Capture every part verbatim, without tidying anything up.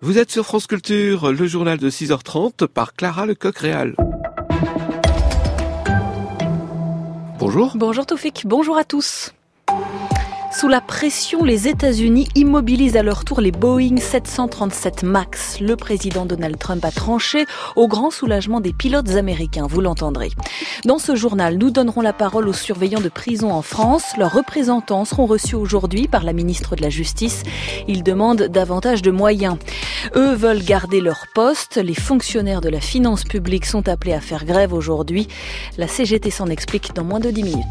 Vous êtes sur France Culture, le journal de six heures trente par Clara Lecoq-Réal. Bonjour. Bonjour Toufik, bonjour à tous. Sous la pression, les États-Unis immobilisent à leur tour les Boeing sept cent trente-sept MAX. Le président Donald Trump a tranché au grand soulagement des pilotes américains, vous l'entendrez. Dans ce journal, nous donnerons la parole aux surveillants de prison en France. Leurs représentants seront reçus aujourd'hui par la ministre de la Justice. Ils demandent davantage de moyens. Eux veulent garder leur poste. Les fonctionnaires de la finance publique sont appelés à faire grève aujourd'hui. La C G T s'en explique dans moins de dix minutes.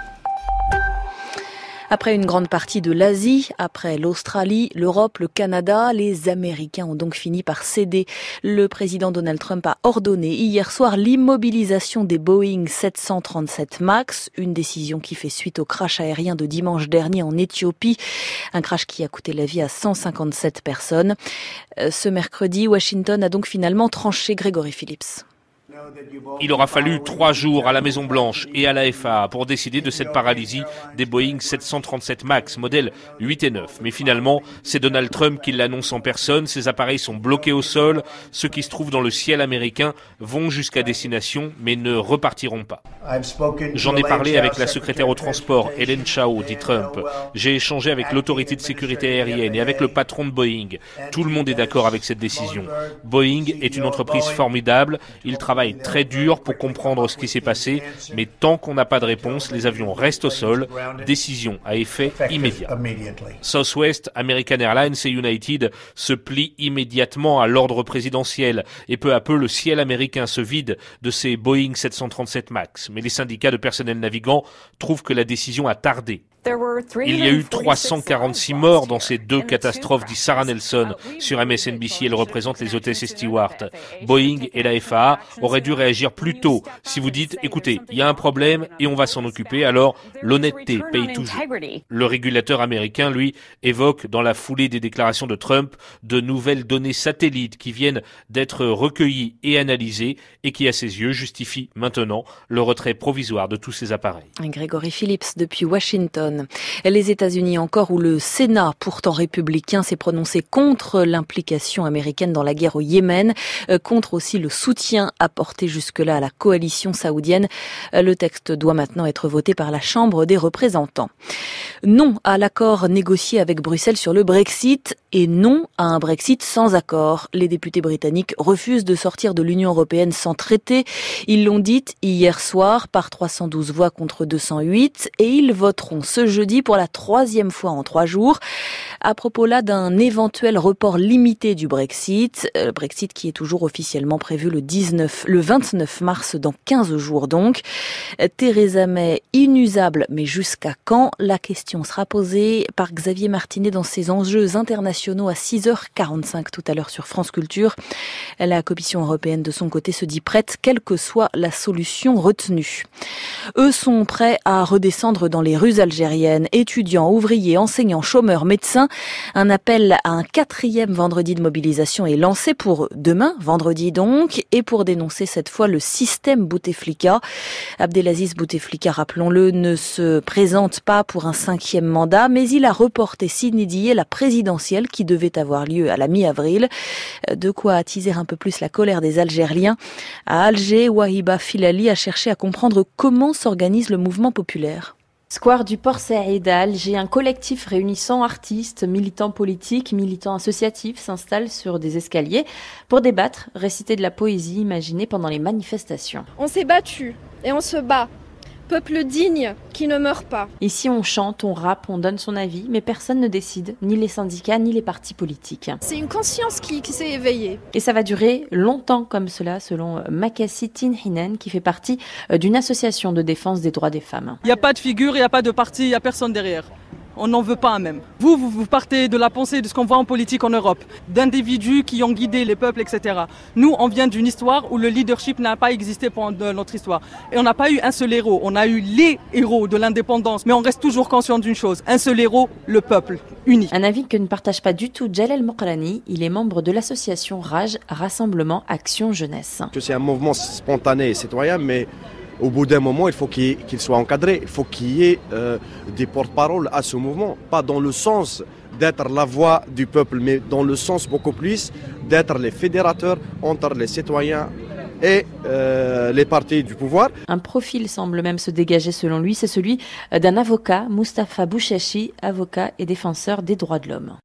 Après une grande partie de l'Asie, après l'Australie, l'Europe, le Canada, les Américains ont donc fini par céder. Le président Donald Trump a ordonné hier soir l'immobilisation des Boeing sept cent trente-sept MAX, une décision qui fait suite au crash aérien de dimanche dernier en Éthiopie, un crash qui a coûté la vie à cent cinquante-sept personnes. Ce mercredi, Washington a donc finalement tranché. Grégory Phillips. Il aura fallu trois jours à la Maison-Blanche et à la F A A pour décider de cette paralysie des Boeing sept cent trente-sept MAX, modèles huit et neuf. Mais finalement, c'est Donald Trump qui l'annonce en personne. Ces appareils sont bloqués au sol. Ceux qui se trouvent dans le ciel américain vont jusqu'à destination, mais ne repartiront pas. J'en ai parlé avec la secrétaire au transport, Ellen Chao, dit Trump. J'ai échangé avec l'autorité de sécurité aérienne et avec le patron de Boeing. Tout le monde est d'accord avec cette décision. Boeing est une entreprise formidable. Il travaille très dur pour comprendre ce qui s'est passé, mais tant qu'on n'a pas de réponse, les avions restent au sol. Décision à effet immédiat. Southwest, American Airlines et United se plient immédiatement à l'ordre présidentiel et peu à peu le ciel américain se vide de ces Boeing sept cent trente-sept MAX. Mais les syndicats de personnel navigant trouvent que la décision a tardé. Il y a eu trois cent quarante-six morts dans ces deux catastrophes, dit Sarah Nelson sur M S N B C. Elle représente les hôtesses et stewards. Boeing et la F A A auraient dû réagir plus tôt. Si vous dites, écoutez, il y a un problème et on va s'en occuper, alors l'honnêteté paye toujours. Le régulateur américain, lui, évoque dans la foulée des déclarations de Trump de nouvelles données satellites qui viennent d'être recueillies et analysées et qui, à ses yeux, justifient maintenant le retrait provisoire de tous ces appareils. Grégory Phillips depuis Washington. Les États-Unis encore, où le Sénat, pourtant républicain, s'est prononcé contre l'implication américaine dans la guerre au Yémen, contre aussi le soutien apporté jusque-là à la coalition saoudienne. Le texte doit maintenant être voté par la Chambre des représentants. Non à l'accord négocié avec Bruxelles sur le Brexit et non à un Brexit sans accord. Les députés britanniques refusent de sortir de l'Union européenne sans traité. Ils l'ont dit hier soir par trois cent douze voix contre deux cent huit et ils voteront ce jeudi pour la troisième fois en trois jours. À propos là d'un éventuel report limité du Brexit, le Brexit qui est toujours officiellement prévu le dix-neuf, le vingt-neuf mars, dans quinze jours donc. Theresa May, inusable, mais jusqu'à quand? La question sera posée par Xavier Martinet dans ses enjeux internationaux à six heures quarante-cinq tout à l'heure sur France Culture. La Commission européenne de son côté se dit prête, quelle que soit la solution retenue. Eux sont prêts à redescendre dans les rues algériennes, étudiants, ouvriers, enseignants, chômeurs, médecins. Un appel à un quatrième vendredi de mobilisation est lancé pour demain, vendredi donc, et pour dénoncer cette fois le système Bouteflika. Abdelaziz Bouteflika, rappelons-le, ne se présente pas pour un cinquième mandat, mais il a reporté sine die la présidentielle qui devait avoir lieu à la mi-avril. De quoi attiser un peu plus la colère des Algériens. À Alger, Wahiba Filali a cherché à comprendre comment s'organise le mouvement populaire. Square du Port Saïd à Alger, un collectif réunissant artistes, militants politiques, militants associatifs s'installe sur des escaliers pour débattre, réciter de la poésie imaginée pendant les manifestations. On s'est battu et on se bat. Peuple digne qui ne meurt pas. Ici, on chante, on rappe, on donne son avis, mais personne ne décide, ni les syndicats, ni les partis politiques. C'est une conscience qui, qui s'est éveillée. Et ça va durer longtemps comme cela, selon Makassi Tinhinen, qui fait partie d'une association de défense des droits des femmes. Il n'y a pas de figure, il n'y a pas de parti, il n'y a personne derrière. On n'en veut pas un même. Vous, vous, vous partez de la pensée de ce qu'on voit en politique en Europe, d'individus qui ont guidé les peuples, et cetera. Nous, on vient d'une histoire où le leadership n'a pas existé pendant notre histoire. Et on n'a pas eu un seul héros. On a eu les héros de l'indépendance. Mais on reste toujours conscient d'une chose. Un seul héros, le peuple, uni. Un avis que ne partage pas du tout Jalal Mokrani. Il est membre de l'association Rage, Rassemblement Action Jeunesse. C'est un mouvement spontané et citoyen, mais au bout d'un moment, il faut qu'il, qu'il soit encadré. Il faut qu'il y ait euh, des porte-paroles à ce mouvement, pas dans le sens d'être la voix du peuple, mais dans le sens beaucoup plus d'être les fédérateurs entre les citoyens et euh, les partis du pouvoir. Un profil semble même se dégager selon lui, c'est celui d'un avocat, Moustapha Bouchachi, avocat et défenseur des droits de l'homme.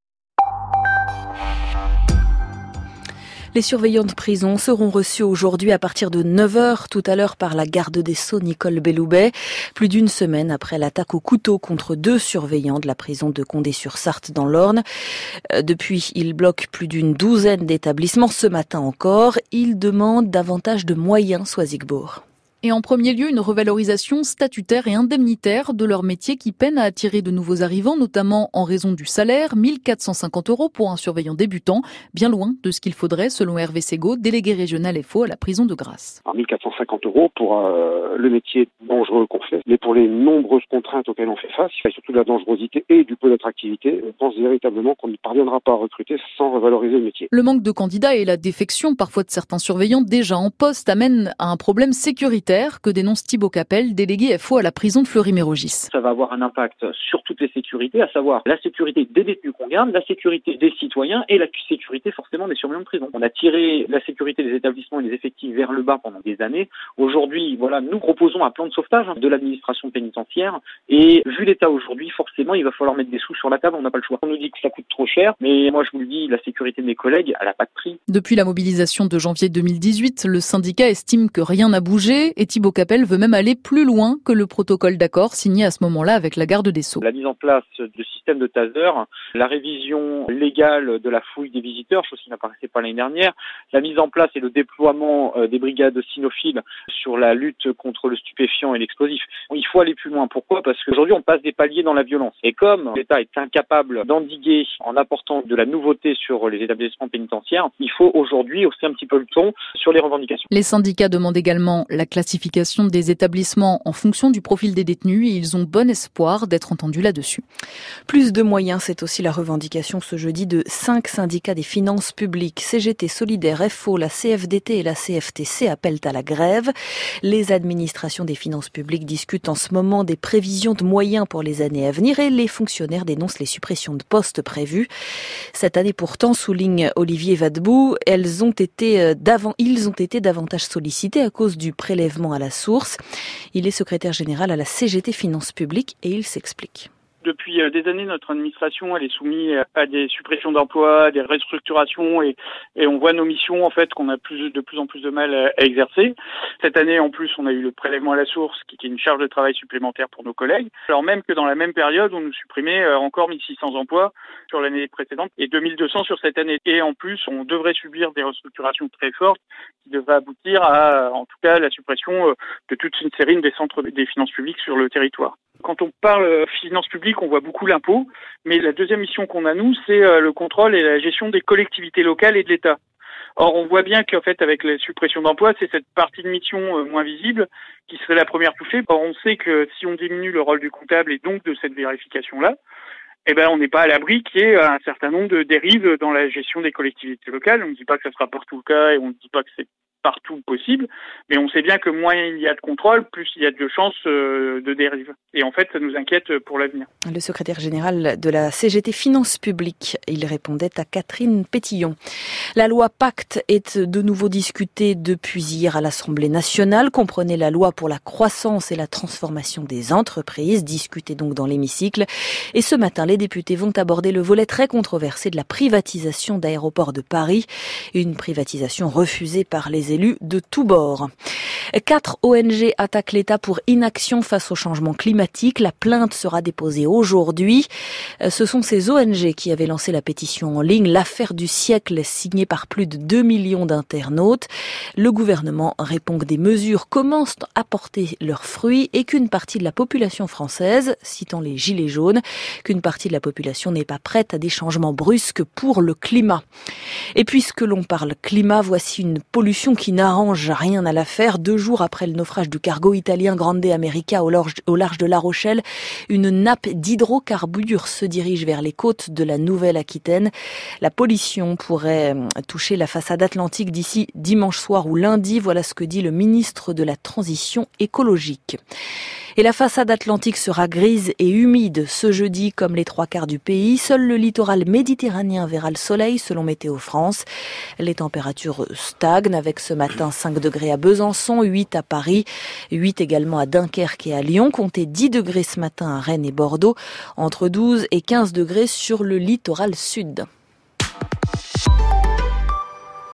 Les surveillants de prison seront reçus aujourd'hui à partir de neuf heures, tout à l'heure par la garde des Sceaux Nicole Belloubet, plus d'une semaine après l'attaque au couteau contre deux surveillants de la prison de Condé-sur-Sarthe dans l'Orne. Depuis, ils bloquent plus d'une douzaine d'établissements. Ce matin encore, ils demandent davantage de moyens, Soisigbourg. Et en premier lieu, une revalorisation statutaire et indemnitaire de leur métier qui peine à attirer de nouveaux arrivants, notamment en raison du salaire, mille quatre cent cinquante euros pour un surveillant débutant, bien loin de ce qu'il faudrait, selon Hervé Ségaud, délégué régional F O à la prison de Grasse. mille quatre cent cinquante euros pour euh, le métier dangereux qu'on fait, mais pour les nombreuses contraintes auxquelles on fait face, il y a surtout de la dangerosité et du peu d'attractivité. Je pense véritablement qu'on ne parviendra pas à recruter sans revaloriser le métier. Le manque de candidats et la défection parfois de certains surveillants déjà en poste amènent à un problème sécuritaire que dénonce Thibaut Capel, délégué F O à la prison de Fleury-Mérogis. Ça va avoir un impact sur toutes les sécurités, à savoir la sécurité des détenus qu'on garde, la sécurité des citoyens et la sécurité forcément des surveillants de prison. On a tiré la sécurité des établissements et des effectifs vers le bas pendant des années. Aujourd'hui, voilà, nous proposons un plan de sauvetage de l'administration pénitentiaire et vu l'état aujourd'hui, forcément, il va falloir mettre des sous sur la table, on n'a pas le choix. On nous dit que ça coûte trop cher, mais moi je vous le dis, la sécurité de mes collègues, elle n'a pas de prix. Depuis la mobilisation de janvier deux mille dix-huit, le syndicat estime que rien n'a bougé et Thibaut Capel veut même aller plus loin que le protocole d'accord signé à ce moment-là avec la garde des Sceaux. La mise en place de système de taser, la révision légale de la fouille des visiteurs, chose qui n'apparaissait pas l'année dernière, la mise en place et le déploiement des brigades cynophiles sur la lutte contre le stupéfiant et l'explosif. Il faut aller plus loin. Pourquoi ? Parce qu'aujourd'hui, on passe des paliers dans la violence. Et comme l'État est incapable d'endiguer en apportant de la nouveauté sur les établissements pénitentiaires, il faut aujourd'hui hausser un petit peu le ton sur les revendications. Les syndicats demandent également la classification des établissements en fonction du profil des détenus et ils ont bon espoir d'être entendus là-dessus. Plus de moyens, c'est aussi la revendication ce jeudi de cinq syndicats des finances publiques. C G T Solidaire, F O, la C F D T et la C F T C appellent à la grève. Les administrations des finances publiques discutent en ce moment des prévisions de moyens pour les années à venir et les fonctionnaires dénoncent les suppressions de postes prévues. Cette année pourtant, souligne Olivier Vadebout, elles ont été d'avant, ils ont été davantage sollicités à cause du prélèvement à la source. Il est secrétaire général à la C G T Finances Publiques et il s'explique. Depuis des années, notre administration elle est soumise à des suppressions d'emplois, à des restructurations et, et on voit nos missions en fait qu'on a plus, de plus en plus de mal à, à exercer. Cette année, en plus, on a eu le prélèvement à la source qui est une charge de travail supplémentaire pour nos collègues. Alors même que dans la même période, on nous supprimait encore mille six cents emplois sur l'année précédente et deux mille deux cents sur cette année. Et en plus, on devrait subir des restructurations très fortes qui devraient aboutir à, en tout cas, la suppression de toute une série des centres des finances publiques sur le territoire. Quand on parle finances publiques, on voit beaucoup l'impôt, mais la deuxième mission qu'on a, nous, c'est le contrôle et la gestion des collectivités locales et de l'État. Or, on voit bien qu'en fait, avec la suppression d'emplois, c'est cette partie de mission moins visible qui serait la première touchée. Or, on sait que si on diminue le rôle du comptable et donc de cette vérification-là, eh ben, on n'est pas à l'abri qu'il y ait un certain nombre de dérives dans la gestion des collectivités locales. On ne dit pas que ça sera partout le cas et on ne dit pas que c'est partout possible, mais on sait bien que moins il y a de contrôle, plus il y a de chances euh, de dérive. Et en fait, ça nous inquiète pour l'avenir. Le secrétaire général de la C G T Finances Publiques, il répondait à Catherine Pétillon. La loi Pacte est de nouveau discutée depuis hier à l'Assemblée nationale. Comprenez la loi pour la croissance et la transformation des entreprises, discutée donc dans l'hémicycle. Et ce matin, les députés vont aborder le volet très controversé de la privatisation d'Aéroports de Paris. Une privatisation refusée par les élus de tous bords. Quatre O N G attaquent l'État pour inaction face au changement climatique. La plainte sera déposée aujourd'hui. Ce sont ces O N G qui avaient lancé la pétition en ligne, l'affaire du siècle, signée par plus de deux millions d'internautes. Le gouvernement répond que des mesures commencent à porter leurs fruits et qu'une partie de la population française, citant les Gilets jaunes, qu'une partie de la population n'est pas prête à des changements brusques pour le climat. Et puisque l'on parle climat, voici une pollution qui n'arrange rien à l'affaire. Deux jours après le naufrage du cargo italien Grande America au large, au large de La Rochelle, une nappe d'hydrocarbures se dirige vers les côtes de la Nouvelle-Aquitaine. La pollution pourrait toucher la façade atlantique d'ici dimanche soir ou lundi. Voilà ce que dit le ministre de la Transition écologique. Et la façade atlantique sera grise et humide ce jeudi comme les trois quarts du pays. Seul le littoral méditerranéen verra le soleil selon Météo France. Les températures stagnent avec ce matin cinq degrés à Besançon, huit à Paris, huit également à Dunkerque et à Lyon. Comptez dix degrés ce matin à Rennes et Bordeaux, entre douze et quinze degrés sur le littoral sud.